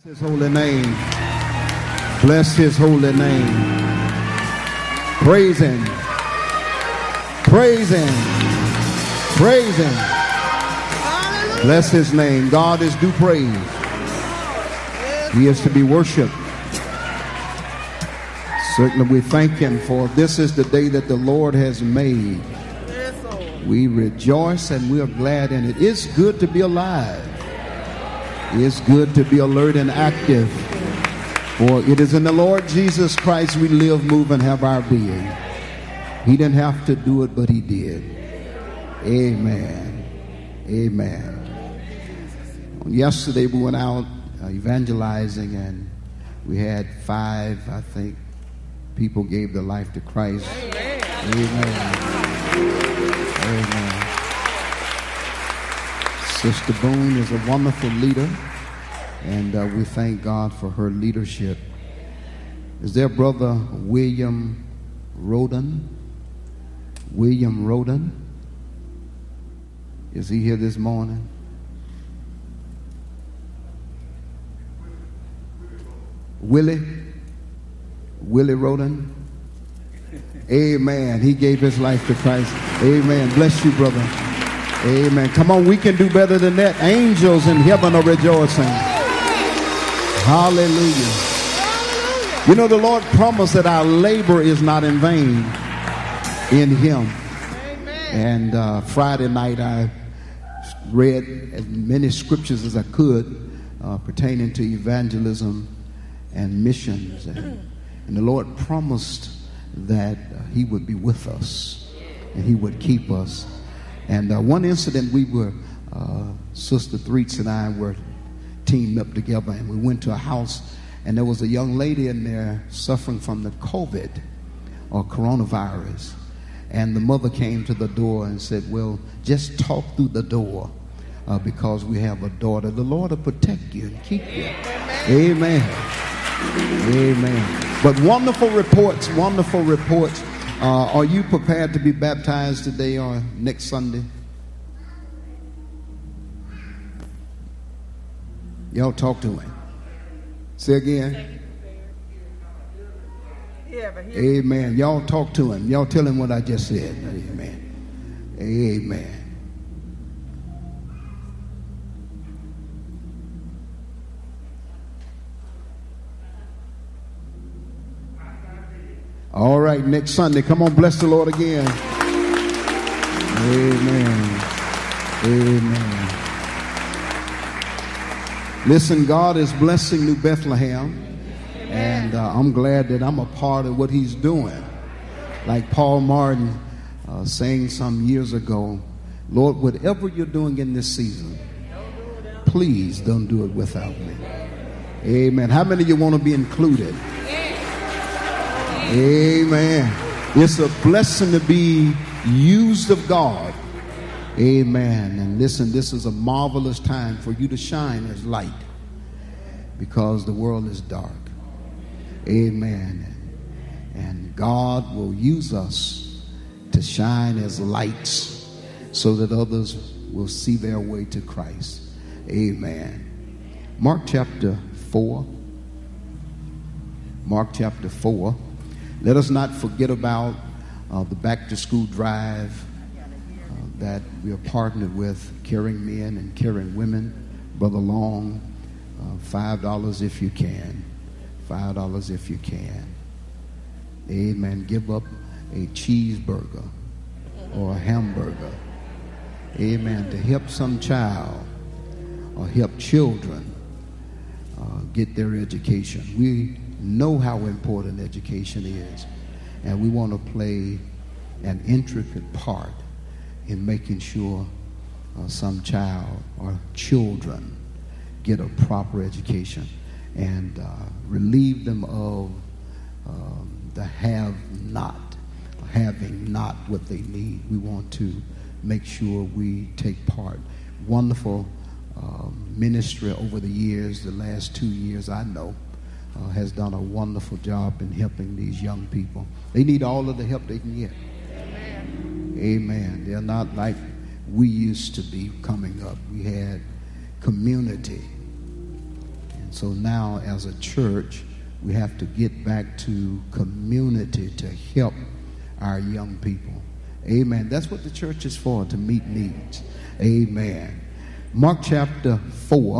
His holy name. Bless his holy name. Praise him. Praise him. Praise him. Bless his name. God is due praise. He is to be worshiped. Certainly we thank him for this is the day that the Lord has made. We rejoice and we are glad in it. It's good to be alive. It's good to be alert and active. For it is in the Lord Jesus Christ we live, move, and have our being. He didn't have to do it, but he did. Amen. Amen. Yesterday we went out evangelizing, and we had 5, I think, people gave their life to Christ. Amen. Amen. Sister Boone is a wonderful leader, and we thank God for her leadership. Is there Brother William Roden? William Roden? Is he here this morning? Willie Roden? Amen. He gave his life to Christ. Amen. Bless you, brother. Amen. Come on, we can do better than that. Angels in heaven are rejoicing. Hallelujah. You know, the Lord promised that our labor is not in vain in him. And Friday night I read as many scriptures as I could pertaining to evangelism and missions. And the Lord promised that he would be with us and he would keep us. And one incident, we were, Sister Threets and I were teamed up together, and we went to a house, and there was a young lady in there suffering from the COVID or coronavirus. And the mother came to the door and said, well, just talk through the door because we have a daughter. The Lord will protect you and keep you. Amen. Amen. But wonderful reports, wonderful reports. Are you prepared to be baptized today or next Sunday? Y'all talk to him. Say again. Amen. Y'all talk to him. Y'all tell him what I just said. Amen. Amen. All right, next Sunday. Come on, bless the Lord again. Amen. Amen. Listen, God is blessing New Bethlehem, and I'm glad that I'm a part of what he's doing. Like Paul Martin saying some years ago, Lord, whatever you're doing in this season, please don't do it without me. Amen. How many of you want to be included? Amen. It's a blessing to be used of God. Amen. And listen, this is a marvelous time for you to shine as light because the world is dark. Amen. And God will use us to shine as lights so that others will see their way to Christ. Amen. Mark chapter 4. Mark chapter 4. Let us not forget about the back to school drive that we are partnered with, Caring Men and Caring Women. Brother Long, $5 if you can. $5 if you can. Amen. Give up a cheeseburger or a hamburger. Amen. To help some child or help children get their education. We know how important education is, and we want to play an intricate part in making sure some child or children get a proper education and relieve them of the having not what they need. We want to make sure we take part. Wonderful ministry over the years, the last 2 years I know, has done a wonderful job in helping these young people. They need all of the help they can get. Amen. Amen. They're not like we used to be coming up. We had community. And so now as a church, we have to get back to community to help our young people. Amen. That's what the church is for, to meet needs. Amen. Mark chapter 4.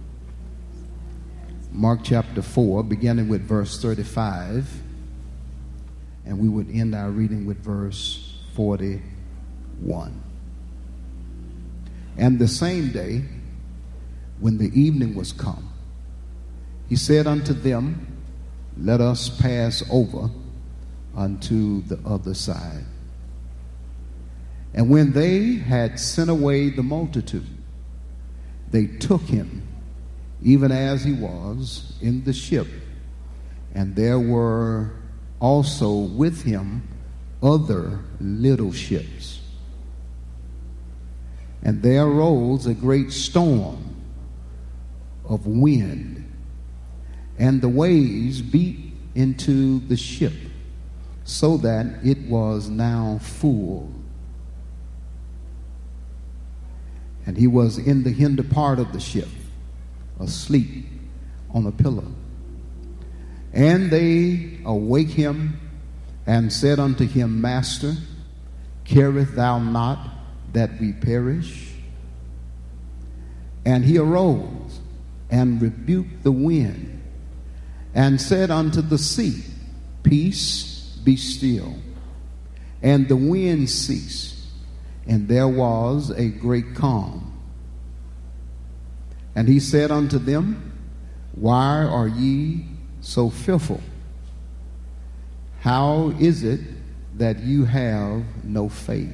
Mark chapter 4, beginning with verse 35. And we would end our reading with verse 41. And the same day, when the evening was come, he said unto them, let us pass over unto the other side. And when they had sent away the multitude, they took him, even as he was, in the ship. And there were also with him other little ships. And there arose a great storm of wind, and the waves beat into the ship, so that it was now full. And he was in the hinder part of the ship, asleep on a pillow. And they awake him and said unto him, Master, carest thou not that we perish? And he arose and rebuked the wind, and said unto the sea, Peace, be still. And the wind ceased, and there was a great calm. And he said unto them, Why are ye so fearful? How is it that you have no faith?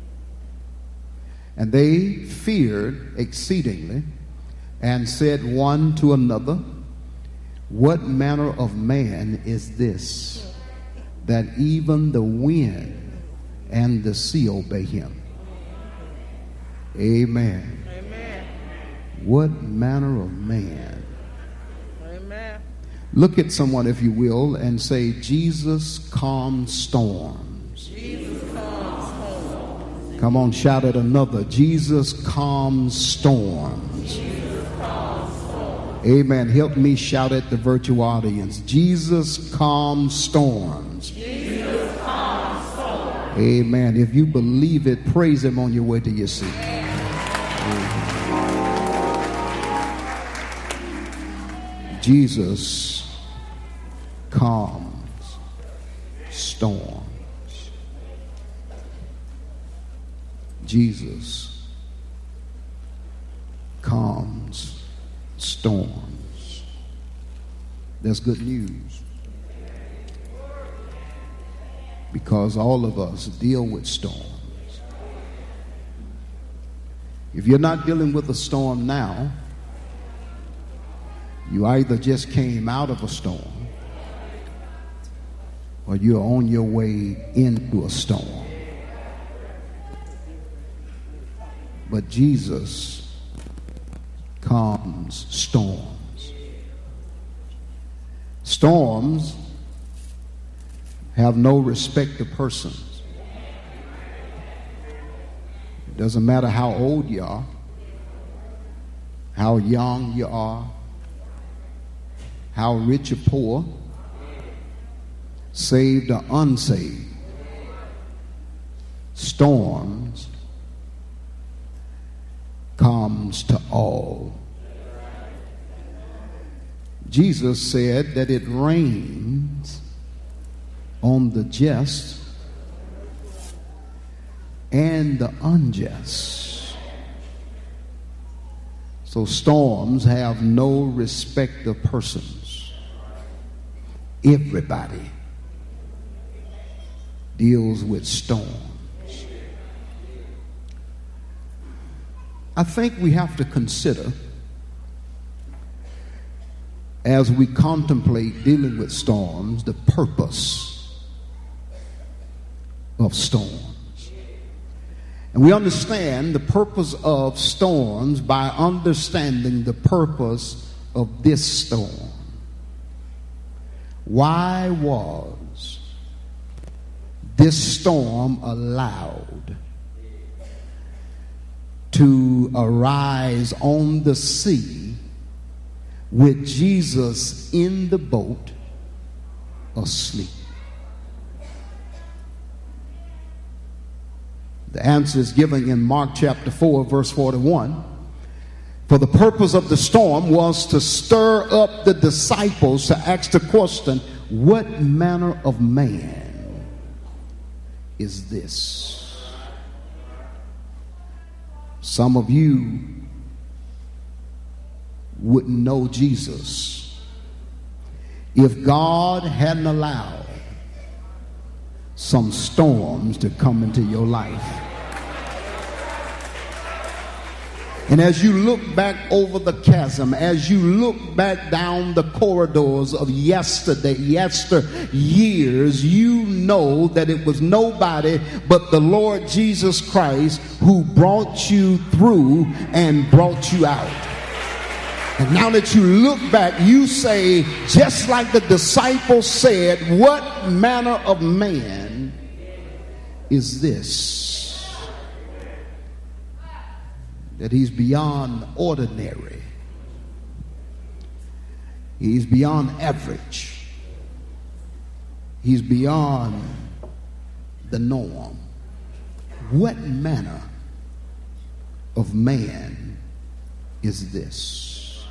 And they feared exceedingly, and said one to another, What manner of man is this, that even the wind and the sea obey him? Amen. Amen. What manner of man? Amen. Look at someone, if you will, and say, Jesus calms storms. Jesus calms storms. Come on, shout at another. Jesus calms storms. Jesus calms storms. Amen. Help me shout at the virtual audience. Jesus calms storms. Jesus calms storms. Amen. If you believe it, praise him on your way to your seat. Jesus calms storms. Jesus calms storms. That's good news, because all of us deal with storms. If you're not dealing with a storm now, you either just came out of a storm, or you're on your way into a storm. But Jesus calms storms. Storms have no respect to persons. It doesn't matter how old you are, how young you are, how rich or poor, saved or unsaved. Storms comes to all. Jesus said that it rains on the just and the unjust. So storms have no respect of persons. Everybody deals with storms. I think we have to consider, as we contemplate dealing with storms, the purpose of storms. And we understand the purpose of storms by understanding the purpose of this storm. Why was this storm allowed to arise on the sea with Jesus in the boat asleep? The answer is given in Mark chapter 4, verse 41. For the purpose of the storm was to stir up the disciples to ask the question, what manner of man is this? Some of you wouldn't know Jesus if God hadn't allowed some storms to come into your life. And as you look back over the chasm, as you look back down the corridors of yesteryears, you know that it was nobody but the Lord Jesus Christ who brought you through and brought you out. And now that you look back, you say, just like the disciples said, what manner of man is this? That he's beyond ordinary. He's beyond average. He's beyond the norm. What manner of man is this?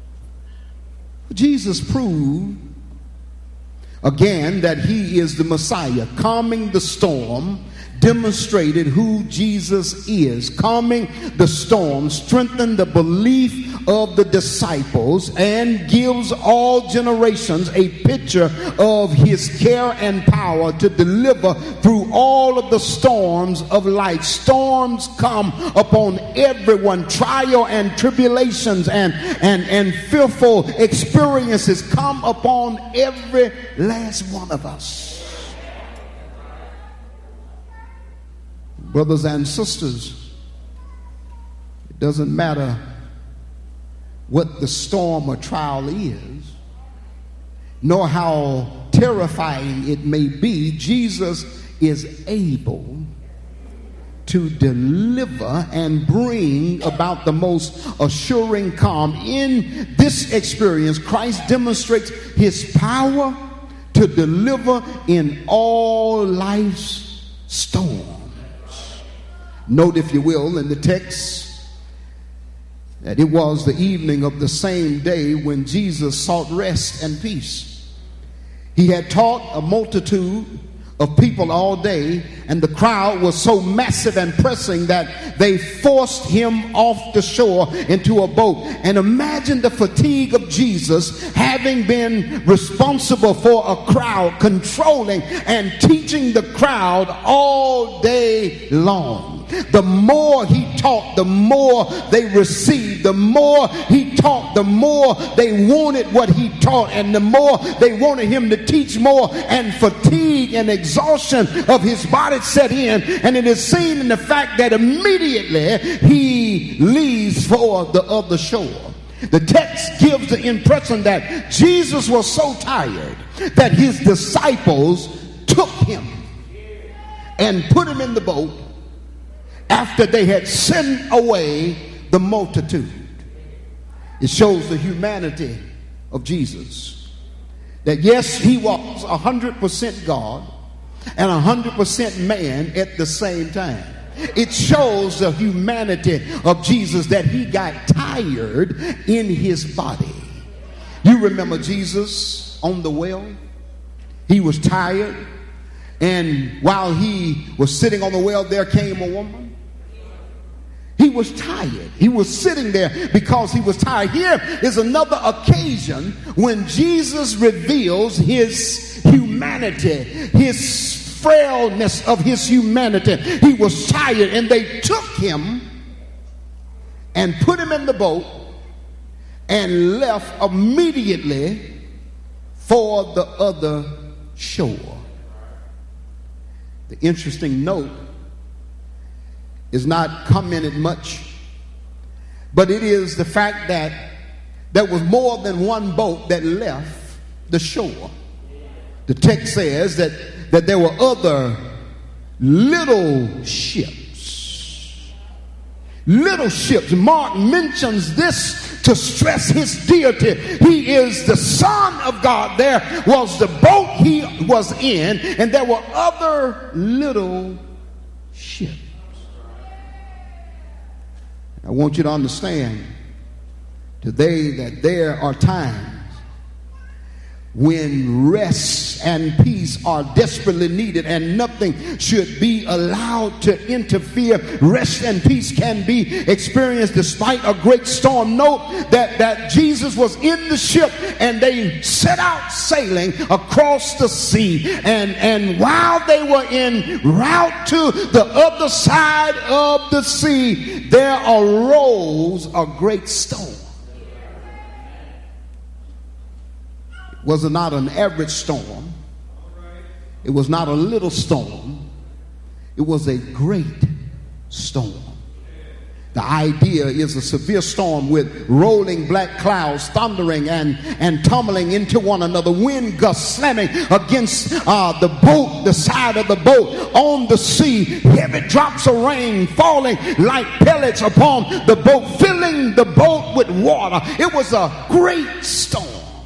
Jesus proved again that he is the Messiah, calming the storm, demonstrated who Jesus is. Calming the storm strengthened the belief of the disciples and gives all generations a picture of his care and power to deliver through all of the storms of life. Storms come upon everyone. Trial and tribulations and fearful experiences come upon every last one of us. Brothers and sisters, it doesn't matter what the storm or trial is, nor how terrifying it may be. Jesus is able to deliver and bring about the most assuring calm. In this experience, Christ demonstrates his power to deliver in all life's storms. Note, if you will, in the text that it was the evening of the same day when Jesus sought rest and peace. He had taught a multitude of people all day, and the crowd was so massive and pressing that they forced him off the shore into a boat. And imagine the fatigue of Jesus, having been responsible for a crowd, controlling and teaching the crowd all day long. The more he taught, the more they received. The more he taught, the more they wanted what he taught, and the more they wanted him to teach more, and fatigue and exhaustion of his body set in. And it is seen in the fact that immediately he leaves for the other shore. The text gives the impression that Jesus was so tired that his disciples took him and put him in the boat after they had sent away the multitude. It shows the humanity of Jesus. That yes, he was 100% God and 100% man at the same time. It shows the humanity of Jesus, that he got tired in his body. You remember Jesus on the well? He was tired, and while he was sitting on the well, there came a woman. He was tired. He was sitting there because he was tired. Here is another occasion when Jesus reveals his humanity, his frailness of his humanity. He was tired, and they took him and put him in the boat and left immediately for the other shore. The interesting note is not commented much, but it is the fact that there was more than one boat that left the shore. The text says that there were other little ships. Little ships. Mark mentions this to stress his deity. He is the Son of God. There was the boat he was in, and there were other little ships. I want you to understand today that there are times when rest and peace are desperately needed, and nothing should be allowed to interfere. Rest and peace can be experienced despite a great storm. Note that Jesus was in the ship and they set out sailing across the sea, and while they were en route to the other side of the sea, there arose a great storm. Was not an average storm. It was not a little storm. It was a great storm. The idea is a severe storm with rolling black clouds, thundering and tumbling into one another, wind gusts slamming against the boat, the side of the boat on the sea, heavy drops of rain falling like pellets upon the boat, filling the boat with water. It was a great storm.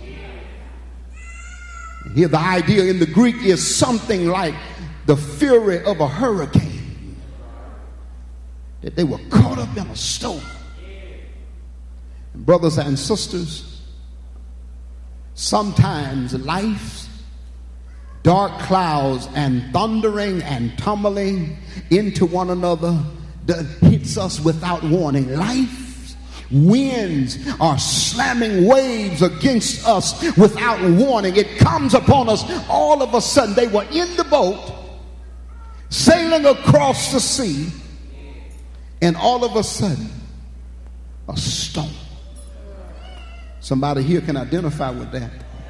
Here the idea in the Greek is something like the fury of a hurricane. That they were caught up in a storm. And brothers and sisters, sometimes life's dark clouds and thundering and tumbling into one another hits us without warning. Life winds are slamming waves against us without warning. It comes upon us all of a sudden. They were in the boat sailing across the sea, and all of a sudden a storm. Somebody here can identify with that.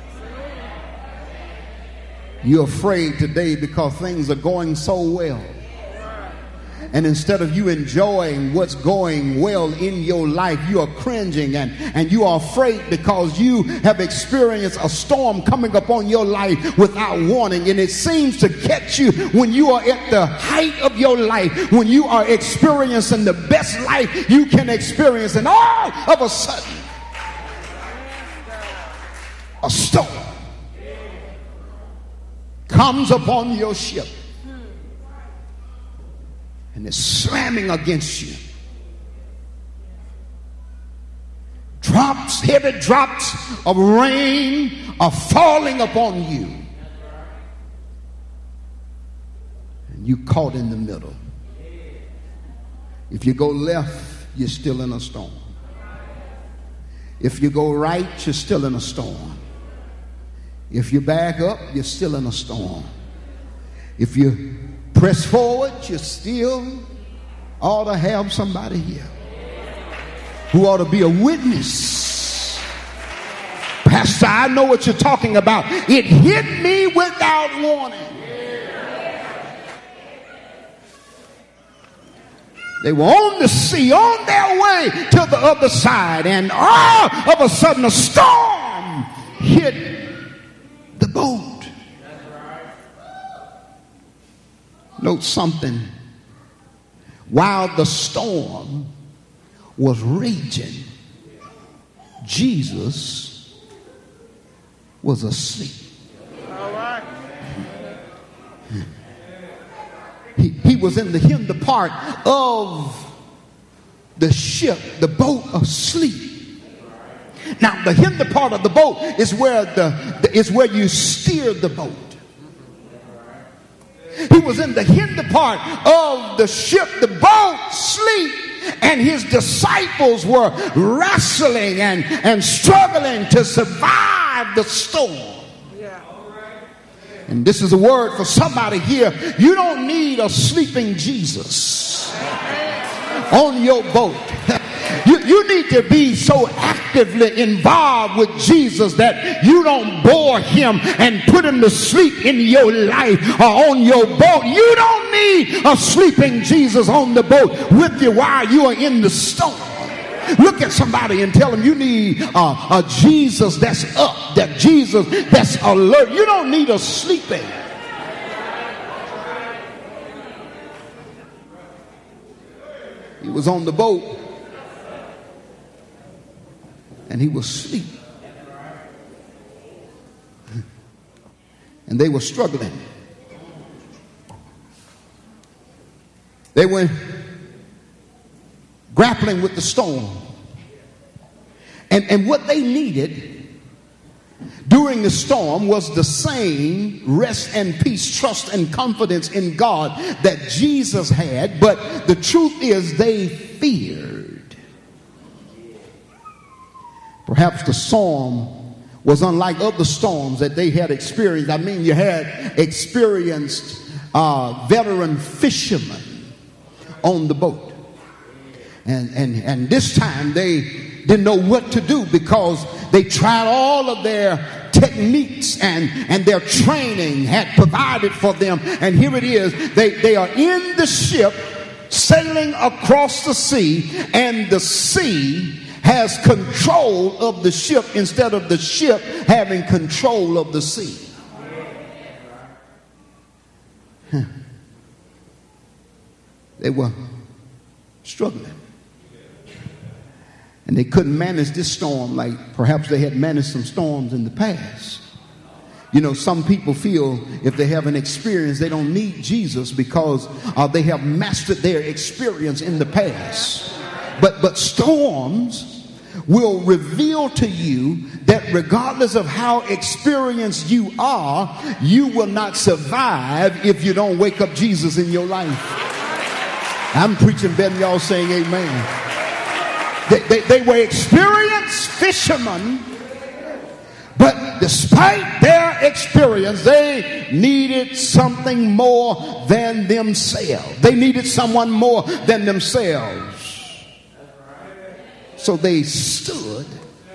You're afraid today because things are going so well. And instead of you enjoying what's going well in your life, you are cringing and you are afraid because you have experienced a storm coming upon your life without warning. And it seems to catch you when you are at the height of your life, when you are experiencing the best life you can experience. And all of a sudden, a storm comes upon your ship. And it's slamming against you. Drops, heavy drops of rain are falling upon you. And you caught in the middle. If you go left, you're still in a storm. If you go right, you're still in a storm. If you back up, you're still in a storm. If you press forward, you still ought to have somebody here who ought to be a witness. Pastor, I know what you're talking about. It hit me without warning. They were on the sea, on their way to the other side, and all of a sudden a storm hit the boat. Note something. While the storm was raging, Jesus was asleep. All right. He was in the hinder part of the ship, the boat, asleep. Now, the hinder part of the boat is where you steer the boat. He was in the hinder part of the ship, the boat, sleep, and his disciples were wrestling and struggling to survive the storm. Yeah. And this is a word for somebody here. You don't need a sleeping Jesus on your boat. You need to be so actively involved with Jesus that you don't bore him and put him to sleep in your life or on your boat. You don't need a sleeping Jesus on the boat with you while you are in the storm. Look at somebody and tell them you need a Jesus that's up, that Jesus that's alert. You don't need a sleeping. He was on the boat. and he was asleep. And they were struggling. They were grappling with the storm. And what they needed during the storm was the same rest and peace, trust and confidence in God that Jesus had. But the truth is they feared. Perhaps the storm was unlike other storms that they had experienced. I mean, you had experienced veteran fishermen on the boat. And this time they didn't know what to do because they tried all of their techniques and their training had provided for them. And here it is, they are in the ship sailing across the sea, and the sea has control of the ship instead of the ship having control of the sea. They were struggling. And they couldn't manage this storm like perhaps they had managed some storms in the past. You know, some people feel if they have an experience, they don't need Jesus because they have mastered their experience in the past. But storms will reveal to you that regardless of how experienced you are, you will not survive if you don't wake up Jesus in your life. I'm preaching better than y'all saying amen. They were experienced fishermen, but despite their experience, they needed something more than themselves. They needed someone more than themselves. So they stood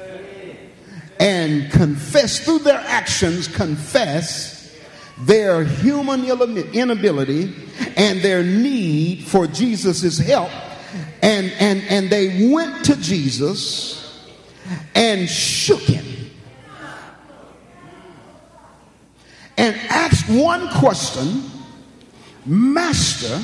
and confessed through their actions, confessed their human inability and their need for Jesus' help. And they went to Jesus and shook him and asked one question: Master,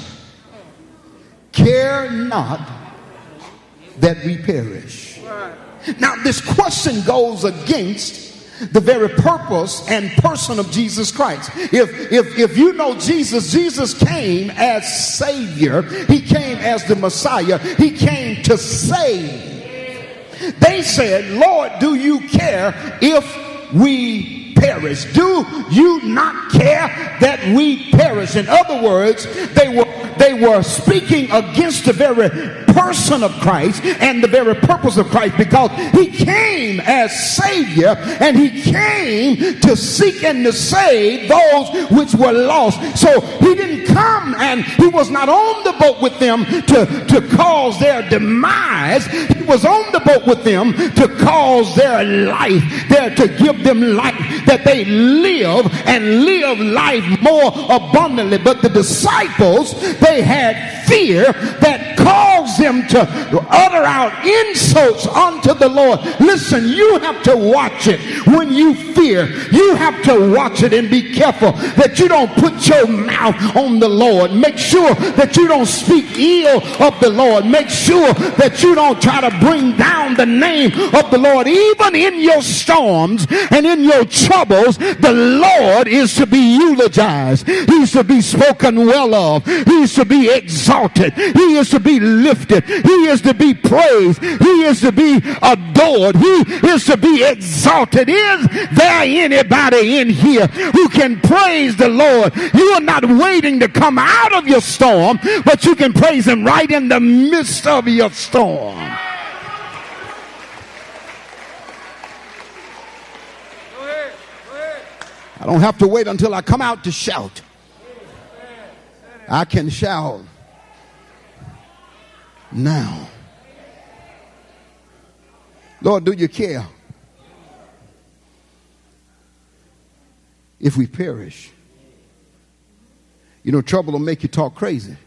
care not that we perish. Now this question goes against the very purpose and person of Jesus Christ. If you know Jesus, Jesus came as Savior. He came as the Messiah. He came to save. They said, Lord, do you care if we perish? Do you not care that we perish? In other words, they were speaking against the very person of Christ and the very purpose of Christ, because he came as Savior and he came to seek and to save those which were lost. So he didn't come, and he was not on the boat with them to cause their demise. He was on the boat with them to cause their life, to give them life, that they live and live life more abundantly. But the disciples, they had fear that caused them to utter out insults unto the Lord. Listen, you have to watch it when you fear. You have to watch it and be careful that you don't put your mouth on the Lord. Make sure that you don't speak ill of the Lord. Make sure that you don't try to bring down the name of the Lord. Even in your storms and in your troubles, the Lord is to be eulogized. He's to be spoken well of. He's to be exalted. He is to be lifted. He is to be praised. He is to be adored. He is to be exalted. Is there anybody in here who can praise the Lord? You are not waiting to come out of your storm, but you can praise him right in the midst of your storm. I don't have to wait until I come out to shout. I can shout now. Lord, do you care if we perish? You know, trouble will make you talk crazy.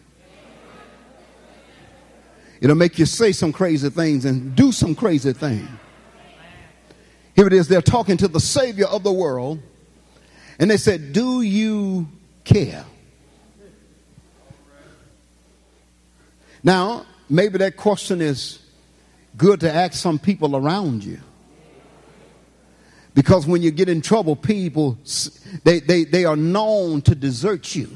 It'll make you say some crazy things and do some crazy things. Here it is, they're talking to the Savior of the world, and they said, do you care? Now, maybe that question is good to ask some people around you. Because when you get in trouble, people, they are known to desert you.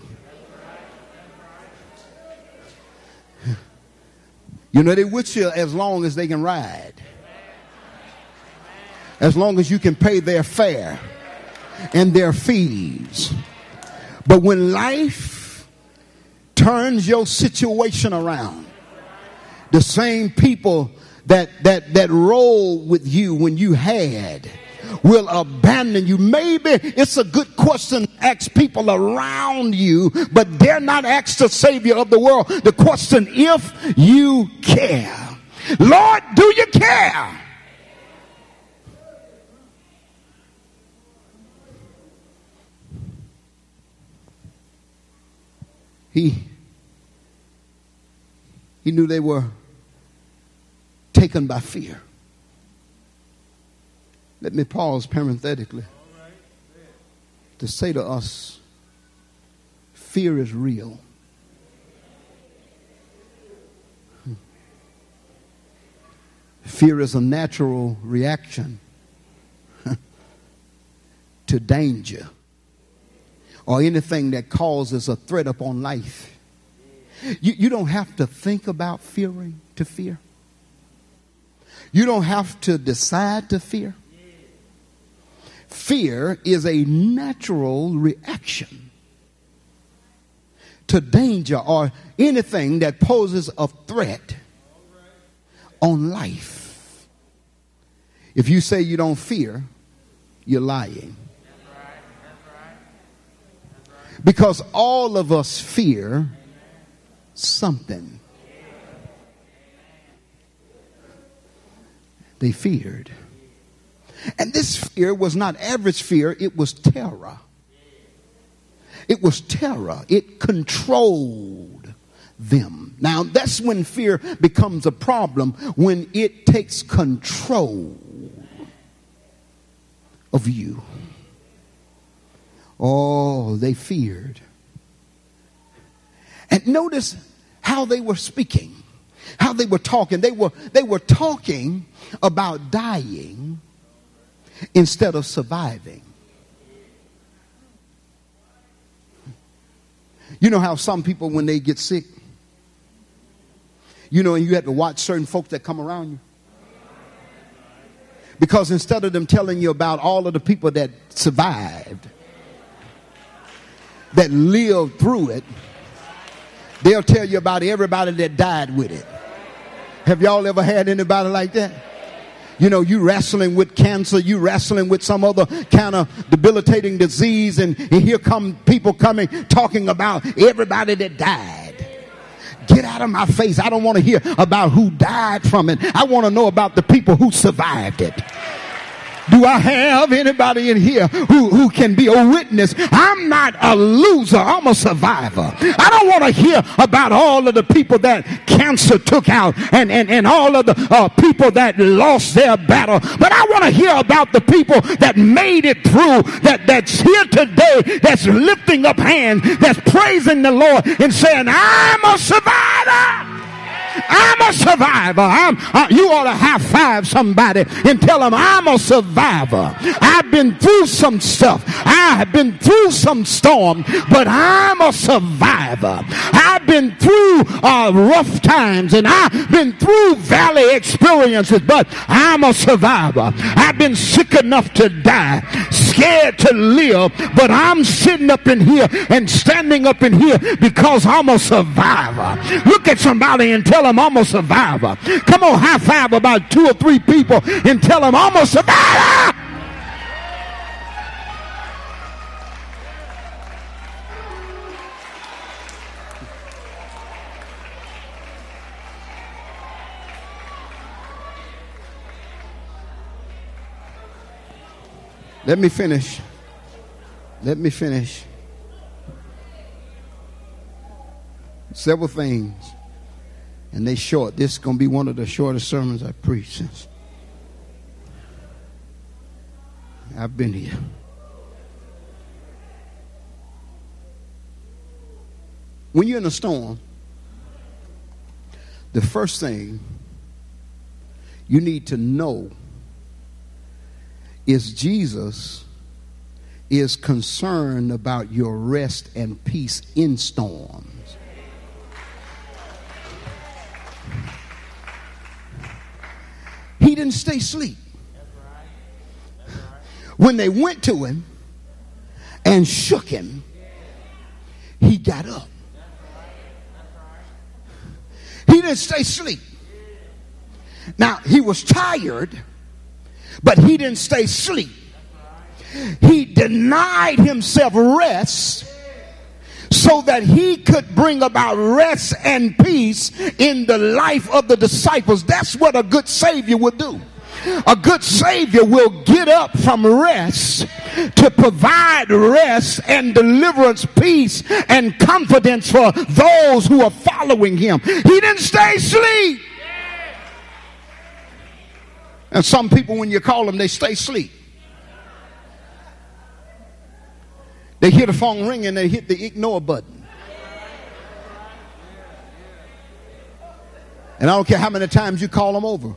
You know, they with you as long as they can ride. As long as you can pay their fare and their fees. But when life turns your situation around, the same people that roll with you when you had will abandon you. Maybe it's a good question to ask people around you, but they're not asked the Savior of the world. The question, if you care. Lord, do you care? He knew they were taken by fear. Let me pause parenthetically to say to us, fear is real. Fear is a natural reaction to danger or anything that causes a threat upon life. You don't have to think about fearing to fear. You don't have to decide to fear. Fear is a natural reaction to danger or anything that poses a threat on life. If you say you don't fear, you're lying. Because all of us fear something. They feared. And this fear was not average fear, it was terror. It was terror. It controlled them. Now, that's when fear becomes a problem, when it takes control of you. Oh, they feared. And notice how they were speaking, how they were talking. They were talking about dying instead of surviving. You know how some people, when they get sick, you know, and you have to watch certain folks that come around you. Because instead of them telling you about all of the people that survived, that lived through it, they'll tell you about everybody that died with it. Have y'all ever had anybody like that? You know, you wrestling with cancer, you wrestling with some other kind of debilitating disease, and here come people coming talking about everybody that died. Get out of my face. I don't want to hear about who died from it. I want to know about the people who survived it. Do I have anybody in here who can be a witness? I'm not a loser. I'm a survivor. I don't want to hear about all of the people that cancer took out and all of the people that lost their battle. But I want to hear about the people that made it through, that's here today, that's lifting up hands, that's praising the Lord and saying, I'm a survivor. I'm a survivor. You ought to high five somebody and tell them I'm a survivor. I've been through some stuff. I've been through some storm, but I'm a survivor. I've been through rough times and I've been through valley experiences, but I'm a survivor. I've been sick enough to die, scared to live, but I'm sitting up in here and standing up in here because I'm a survivor. Look at somebody and tell them I'm a survivor. Come on, high five about 2 or 3 people and tell them I'm a survivor. Let me finish. Several things. And they short. This is going to be one of the shortest sermons I preached since I've been here. When you're in a storm, the first thing you need to know is Jesus is concerned about your rest and peace in storms. He didn't stay asleep. When they went to him and shook him, he got up. He didn't stay asleep. Now, he was tired, but he didn't stay asleep. He denied himself rest so that he could bring about rest and peace in the life of the disciples. That's what a good Savior would do. A good Savior will get up from rest to provide rest and deliverance, peace and confidence for those who are following him. He didn't stay asleep. And some people, when you call them, they stay asleep. They hear the phone ring and they hit the ignore button. And I don't care how many times you call them over.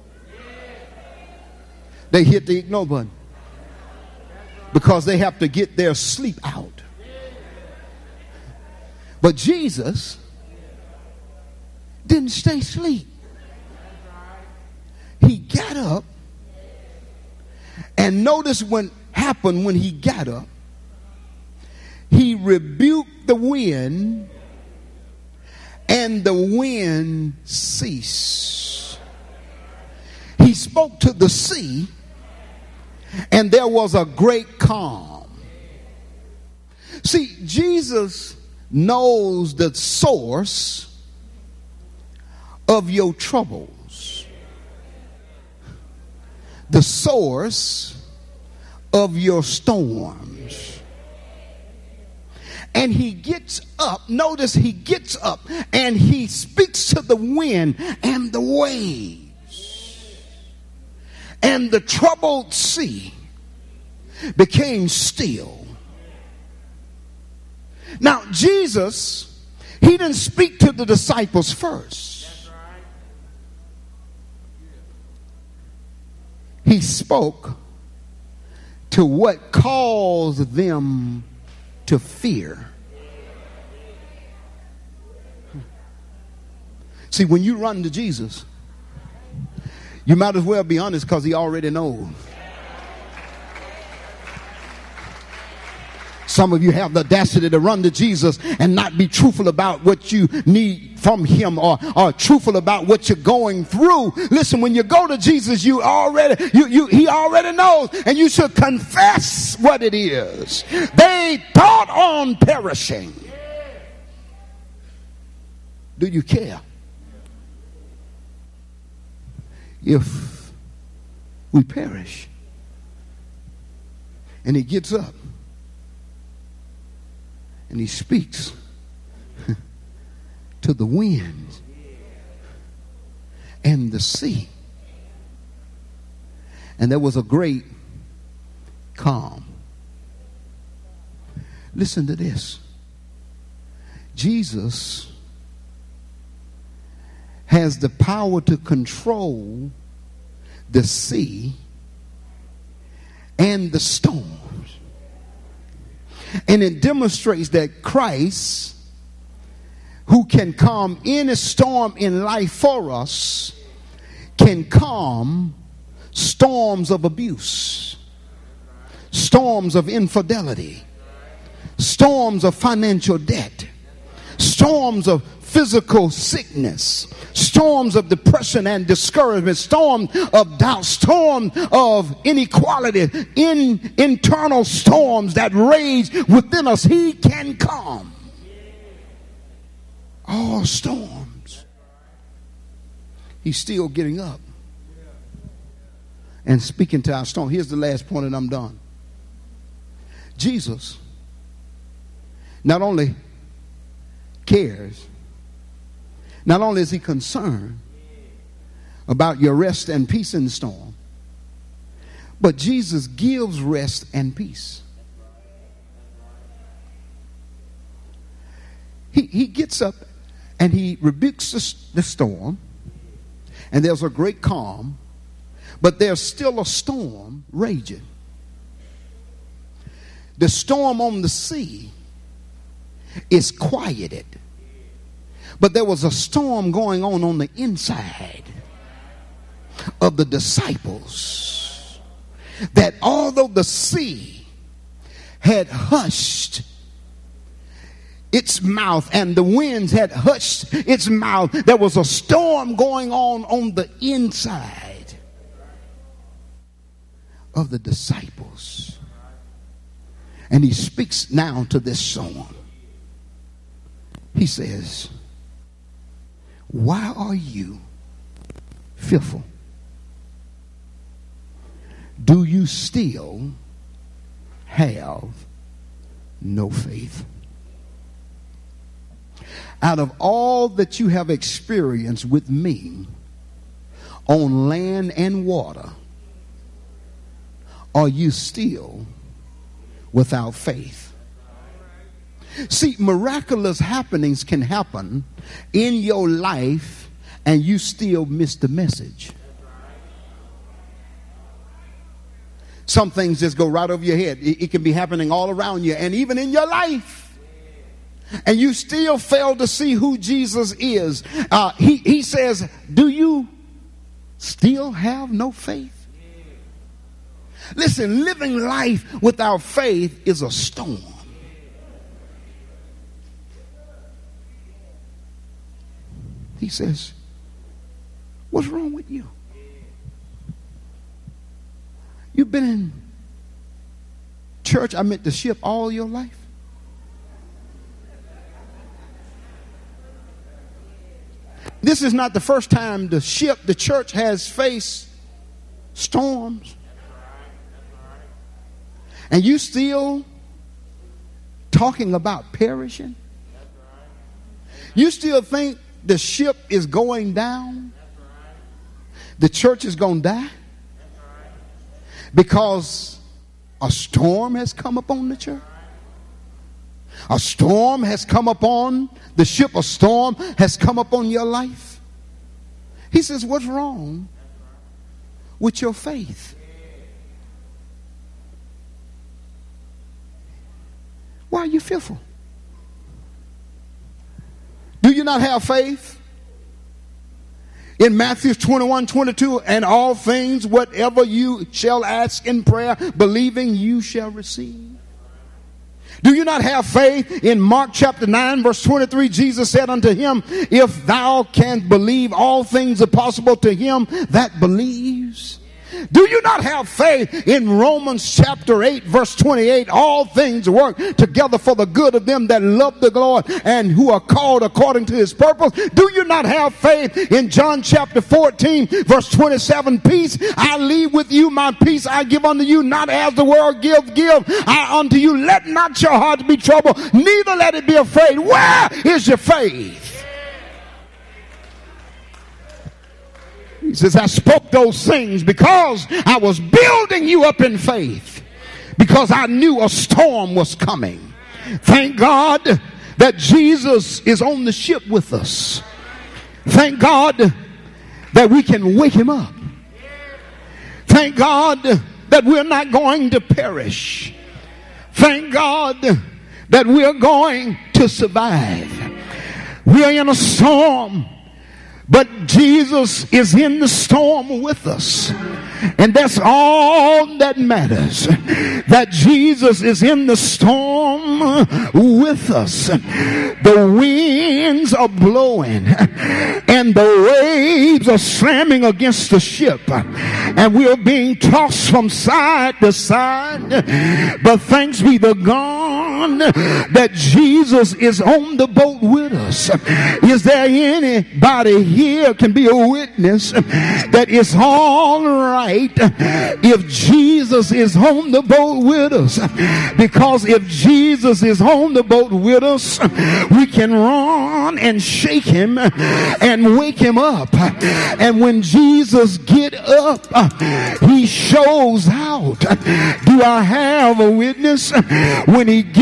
They hit the ignore button. Because they have to get their sleep out. But Jesus didn't stay asleep. He got up. And notice what happened when he got up. He rebuked the wind, and the wind ceased. He spoke to the sea, and there was a great calm. See, Jesus knows the source of your troubles, the source of your storms. And he gets up. Notice he gets up and he speaks to the wind and the waves. And the troubled sea became still. Now, Jesus, he didn't speak to the disciples first. He spoke to what caused them to fear. See, when you run to Jesus, you might as well be honest, because he already knows. Some of you have the audacity to run to Jesus and not be truthful about what you need from him, or truthful about what you're going through. Listen, when you go to Jesus, he already knows, and you should confess what it is. They thought on perishing. Do you care if we perish? And he gets up and he speaks to the wind and the sea. And there was a great calm. Listen to this. Jesus has the power to control the sea and the storms. And it demonstrates that Christ, who can calm any storm in life for us, can calm storms of abuse, storms of infidelity, storms of financial debt, storms of physical sickness, storms of depression and discouragement, storms of doubt, storms of inequality, internal storms that rage within us. He can calm all storms. He's still getting up and speaking to our storm. Here's the last point, and I'm done. Jesus not only cares, not only is he concerned about your rest and peace in the storm, but Jesus gives rest and peace. He gets up and he rebukes the storm, and there's a great calm, but there's still a storm raging. the storm on the sea is quieted. But there was a storm going on the inside of the disciples, that although the sea had hushed its mouth and the winds had hushed its mouth, there was a storm going on the inside of the disciples. And he speaks now to this storm. He says, why are you fearful? Do you still have no faith? Out of all that you have experienced with me on land and water, are you still without faith? See, miraculous happenings can happen in your life and you still miss the message. Some things just go right over your head. It can be happening all around you and even in your life, and you still fail to see who Jesus is. He says, do you still have no faith? Listen, living life without faith is a storm. He says, what's wrong with you? You've been in church, I meant the ship, all your life. This is not the first time the church has faced storms. And you still talking about perishing? You still think the ship is going down? The church is going to die? Because a storm has come upon the church? A storm has come upon the ship. A storm has come upon your life. He says, what's wrong with your faith? Why are you fearful? Do you not have faith? In Matthew 21:22, and all things, whatever you shall ask in prayer, believing you shall receive. Do you not have faith? In Mark chapter 9 verse 23, Jesus said unto him, if thou canst believe, all things are possible to him that believes. Do you not have faith? In Romans chapter 8 verse 28, all things work together for the good of them that love the Lord and who are called according to his purpose. Do you not have faith? In John chapter 14 verse 27, peace I leave with you, my peace I give unto you, not as the world give I unto you. Let not your hearts be troubled, neither let it be afraid. Where is your faith? He says, I spoke those things because I was building you up in faith, because I knew a storm was coming. Thank God that Jesus is on the ship with us. Thank God that we can wake him up. Thank God that we're not going to perish. Thank God that we're going to survive. We are in a storm, but Jesus is in the storm with us. And that's all that matters. That Jesus is in the storm with us. The winds are blowing and the waves are slamming against the ship. And we are being tossed from side to side. But thanks be to God that Jesus is on the boat with us. Is there anybody here can be a witness that it's all right if Jesus is on the boat with us? Because if Jesus is on the boat with us, we can run and shake him and wake him up. And when Jesus get up, he shows out. Do I have a witness? When he gets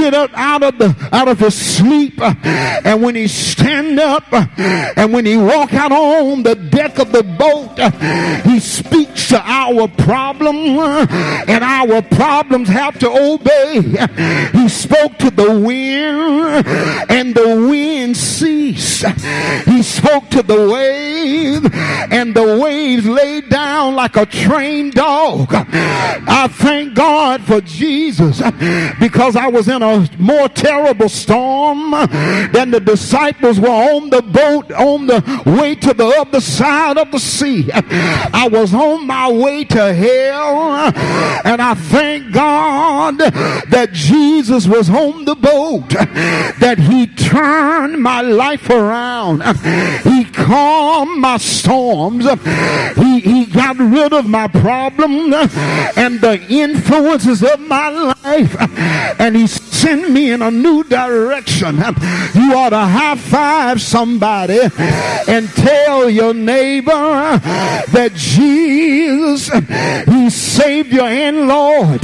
get up out of his sleep, and when he stand up, and when he walk out on the deck of the boat, he speaks to our problem, and our problems have to obey. He spoke to the wind, and the wind ceased. He spoke to the wave, and the waves laid down like a trained dog. I thank God for Jesus, because I was in a more terrible storm than the disciples were on the boat on the way to the other side of the sea. I was on my way to hell, and I thank God that Jesus was on the boat, that he turned my life around. He calmed my storms. He got rid of my problems and the influences of my life, and he sent me in a new direction. You ought to high five somebody and tell your neighbor that Jesus, he's Savior and Lord.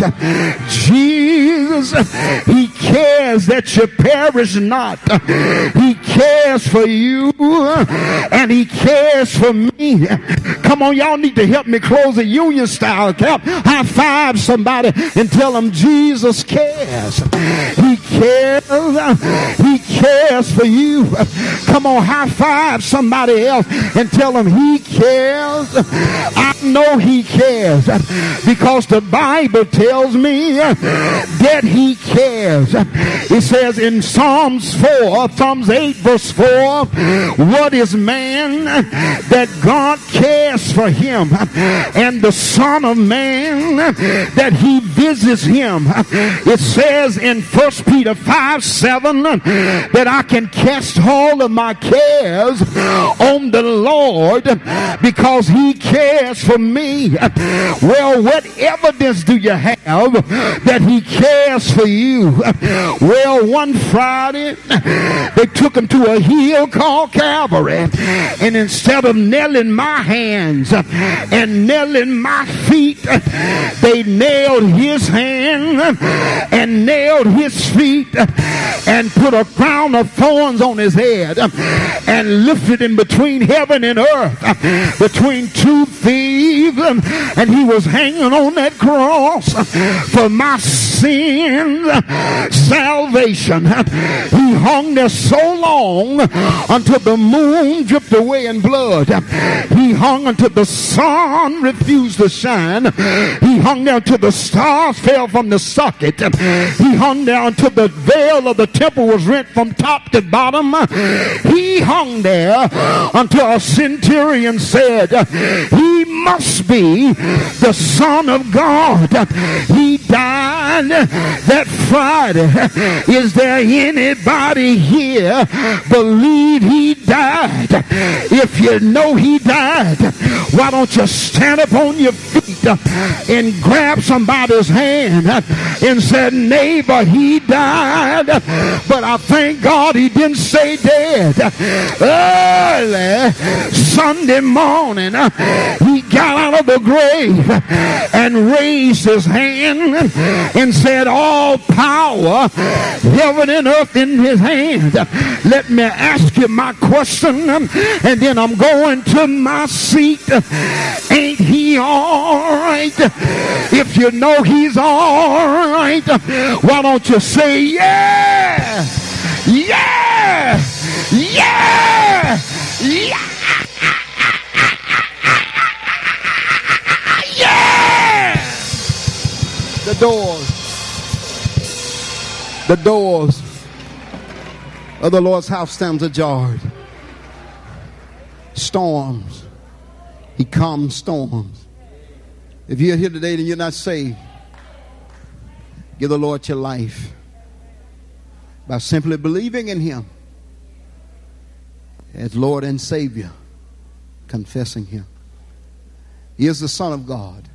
Jesus, he cares that you perish not. He cares for you, and he cares for me. Come on, y'all need to help me close a union style. High five somebody and tell them Jesus cares. He cares. He cares for you. Come on, high five somebody else and tell them he cares. I know he cares, because the Bible tells me that he cares. It says in Psalms 8 verse 4, what is man that God cares for him, and the Son of Man that he visits him. It says in 1 Peter 5:7 that I can cast all of my cares on the Lord because he cares for me. Well, what evidence do you have that he cares for you? Well, one Friday they took him to a hill called Calvary, and instead of nailing my hands and nailing my feet, they nailed his hand and nailed his feet and put a crown of thorns on his head and lifted him between heaven and earth, between two thieves, and he was hanging on that cross for my sins, salvation. He hung there so long until the moon dripped away in blood. He hung until the sun refused to shine. He hung there until the stars fell from the socket. He hung there until the veil of the temple was rent from top to bottom. He hung there until a centurion said, he must be the Son of God. He died that Friday. Is there anybody here believe he died? If you know he died, why don't you stand up on your feet and grab somebody's hand and say, neighbor, he died, but I thank God he didn't stay dead. Early Sunday morning, he got out of the grave and raised his hand and said, all power, heaven and earth in his hand. Let me ask you my question, and then I'm going to my seat. Ain't he all right? If you know he's all right, why don't you say, yeah, yeah, yeah, yeah. The doors of the Lord's house stands ajar. Storms. He calms storms. If you're here today and you're not saved, give the Lord your life by simply believing in him as Lord and Savior, confessing him. He is the Son of God.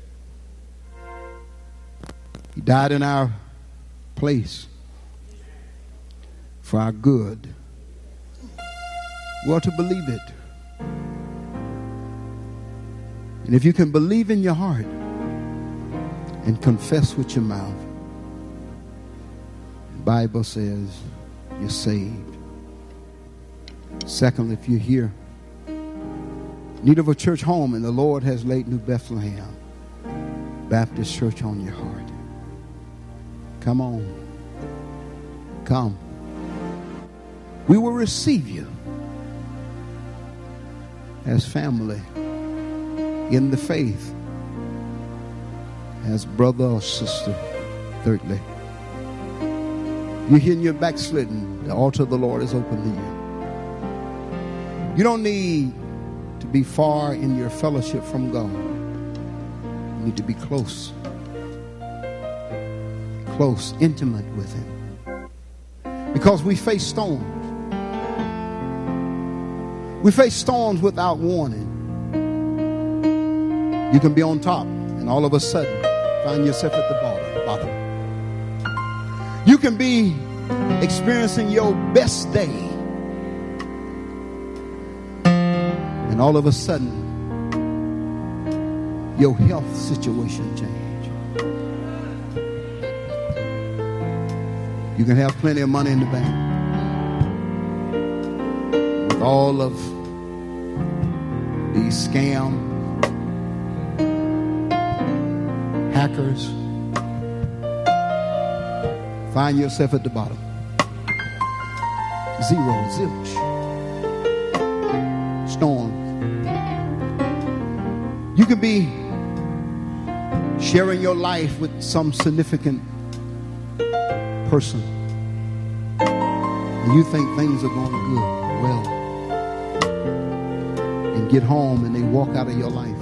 He died in our place for our good. We ought to believe it. And if you can believe in your heart and confess with your mouth, Bible says you're saved. Secondly, if you're here, need of a church home, and the Lord has laid New Bethlehem Baptist Church on your heart, come on. Come. We will receive you as family in the faith, as brother or sister. Thirdly, you're here and you're backslidden, the altar of the Lord is open to you. You don't need to be far in your fellowship from God. You need to be close, intimate with Him. Because we face storms. We face storms without warning. You can be on top and all of a sudden find yourself at the bottom. You can be experiencing your best day, and all of a sudden your health situation change. You can have plenty of money in the bank with all of these scam hackers. Find yourself at the bottom. Zero, zilch. Storm. You can be sharing your life with some significant person, and you think things are going good, well, and get home and they walk out of your life,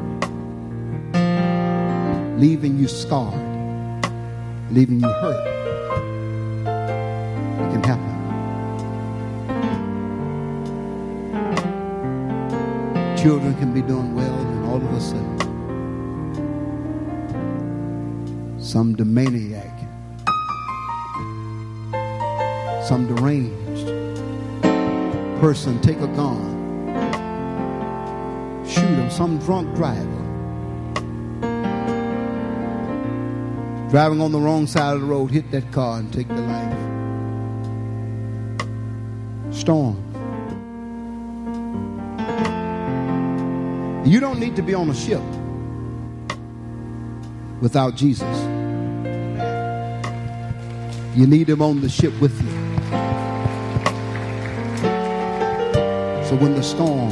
leaving you scarred, leaving you hurt. It can happen. Children can be doing well, and all of a sudden some demoniac, some deranged person take a gun, shoot him. Some drunk driver driving on the wrong side of the road hit that car and take their life. Storm. You don't need to be on a ship without Jesus. You need Him on the ship with you. So when the storm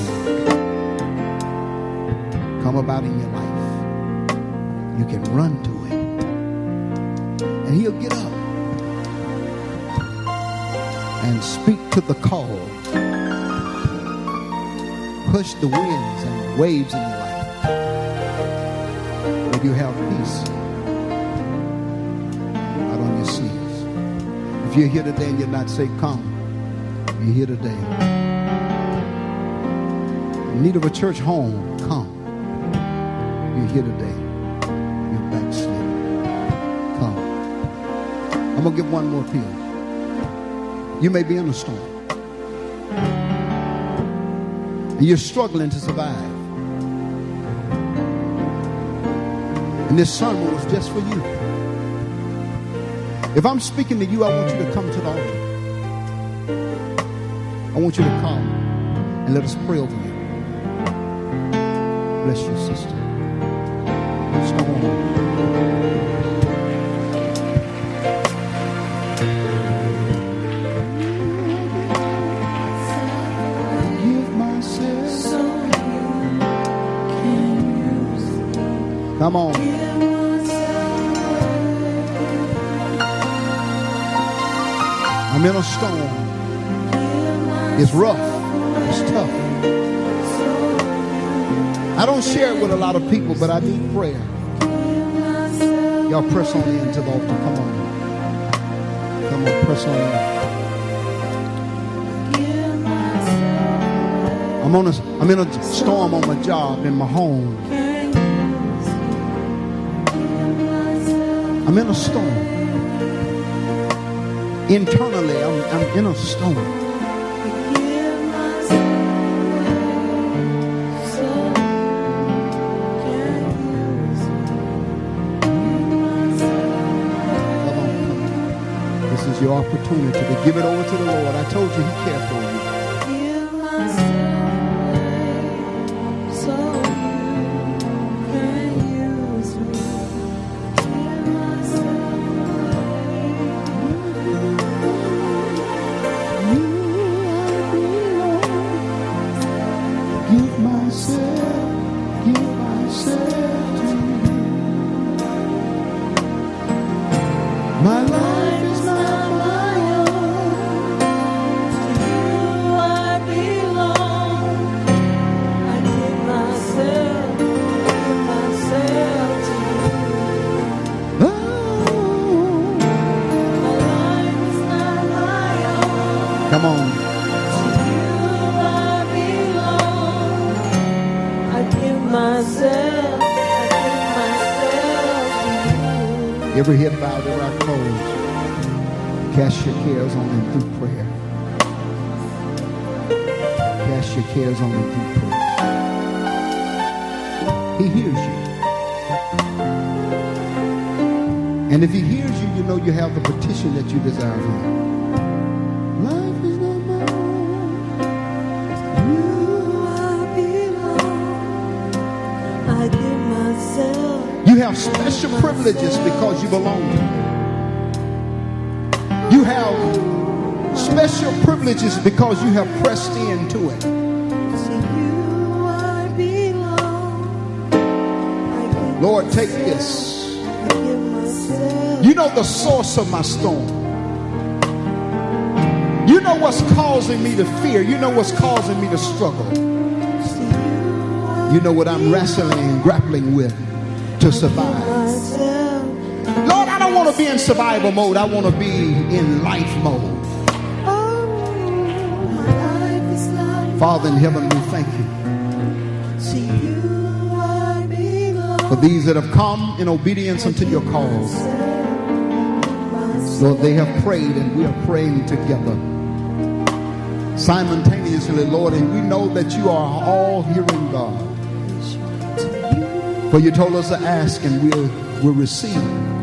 come about in your life, you can run to Him, and He'll get up and speak to the call, push the winds and waves in your life, and you have peace out on your seas. If you're here today and you're not saved, come. You're here today. In need of a church home, come. You're here today. You're backslidden. Come. I'm going to give one more appeal. You may be in a storm, and you're struggling to survive. And this sermon was just for you. If I'm speaking to you, I want you to come to the altar. I want you to come and let us pray over you. Bless you, sister. Storm. Come on. I'm in a storm. It's rough. It's tough. I don't share it with a lot of people, but I need prayer. Y'all press on in to the altar. Come on. Come on, press on in. I'm in a storm on my job, in my home. I'm in a storm. Internally, I'm in a storm. Come on. This This is your opportunity to give it over to the Lord. I told you He cared for you. Give myself away so you can use me. Give myself away. You belong. Give myself to you. My life is not my own. To you I belong. I give myself to you. Oh, My life is not my own. come on. To you I belong. I give myself to you. Every head bowed, every eye closed. Cast your cares on Him through prayer. Cast your cares on Him through prayer. He hears you. And if He hears you, you know you have the petition that you desire of Him. Life is not my own. You I belong. I give myself. You have special privileges because you belong to Him. You have special privileges because you have pressed into it. To you I belong. I give Lord, take this. myself. You know the source of my storm. You know what's causing me to fear. You know what's causing me to struggle. You know what I'm wrestling and grappling with to survive. Lord, I don't want to be in survival mode. I want to be in life mode. Father in heaven, we thank you for these that have come in obedience unto your cause. Lord, they have prayed and we are praying together simultaneously, Lord, and we know that you are all hearing God. For you told us to ask and we'll receive.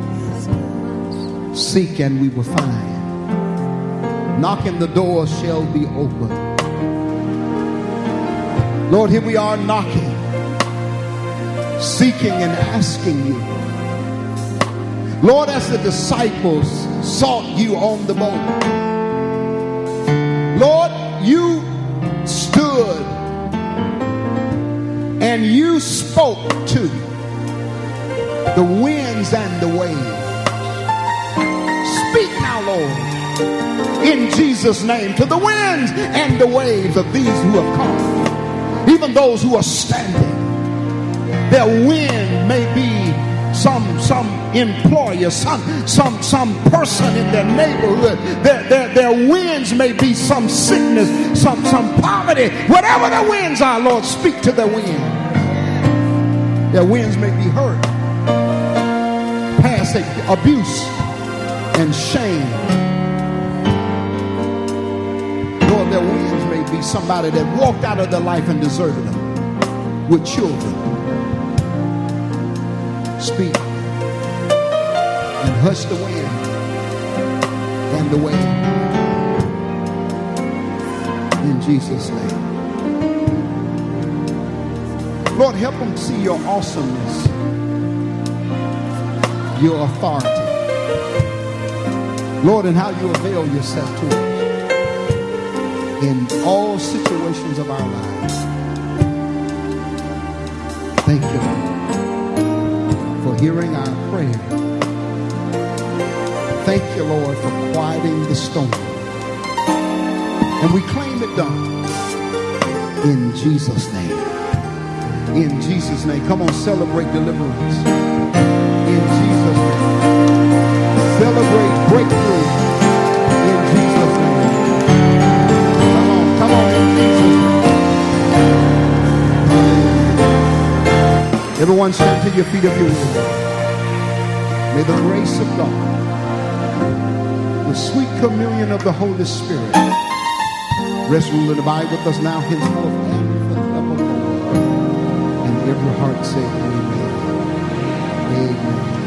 Seek and we will find. Knock and the door shall be open. Lord, here we are knocking, seeking and asking you. Lord, as the disciples sought you on the boat, Lord, you stood and you spoke to the winds and the waves. Speak now, Lord, in Jesus' name, to the winds and the waves of these who have come. Even those who are standing, their wind may be some employer, some person in their neighborhood. Their winds may be some sickness, some poverty. Whatever the winds are, Lord, speak to their wind. Their winds may be hurt, past abuse and shame. Lord, their winds may be somebody that walked out of their life and deserted them with children. Speak and hush the wind and the wave. In Jesus' name. Lord, help them see your awesomeness, your authority. Lord, and how you avail yourself to us in all situations of our lives. Thank you, Lord, for hearing our prayer. Thank you, Lord, for quieting the storm. And we claim it done in Jesus' name. In Jesus' name. Come on, celebrate deliverance. In Jesus' name. Celebrate breakthrough. In Jesus' name. Come on, in Jesus' name. Everyone stand to your feet if you will. May the grace of God, the sweet communion of the Holy Spirit, rest, rule, and abide with us now, henceforth, and forevermore. And every heart say amen. Amen.